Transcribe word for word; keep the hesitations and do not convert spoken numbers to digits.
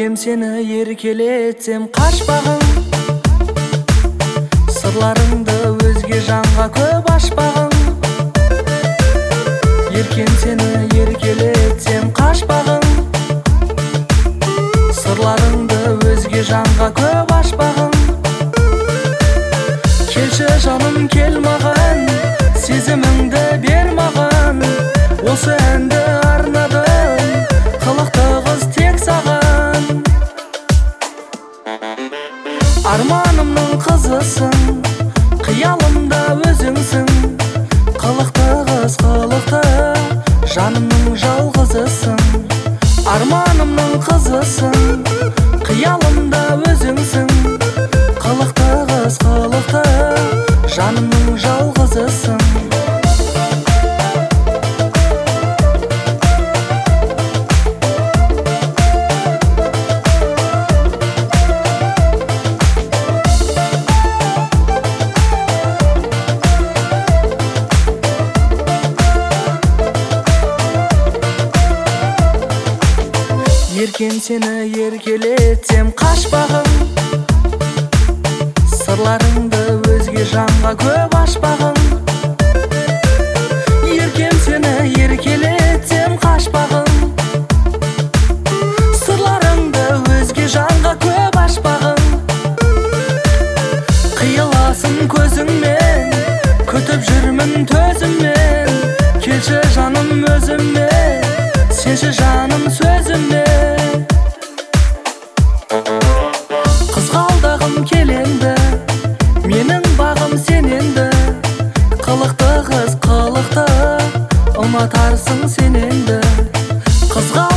еркем сені еркелетсем қашпағын, сырларыңды өзге жанға көп ашпағын. Еркем сені еркелетсем қашпағын, сырларыңды өзге жанға көп ашпағын. Келші жаным кел маған, сезіміңді бер маған. Осы әнді арнадым, қылықты қыз тек саған. Арманымның қызысың, қиялымда өзіңсің. Қылықты қыз қылықты, жанымның жалғызысың. Арманымның қызысың, қиялымда өзіңсің. Қылықты қыз қылықты, жанымның жалғызысың. Еркем сені еркелетсем қашпағын, сырларыңды өзге жанға көп ашпағын. Еркем сені еркелетсем қашпағын, сырларыңды өзге жанға көп ашпағын. Қиыласын көзіңмен, күтіп жүрмін төзіммен. Келші жаным өзіме, сенші жаным сөзіме. Қызғалдағым келенді, менің бағым сененді. Қылықты қыз қылықты, ұнатарсың сененді. Қызға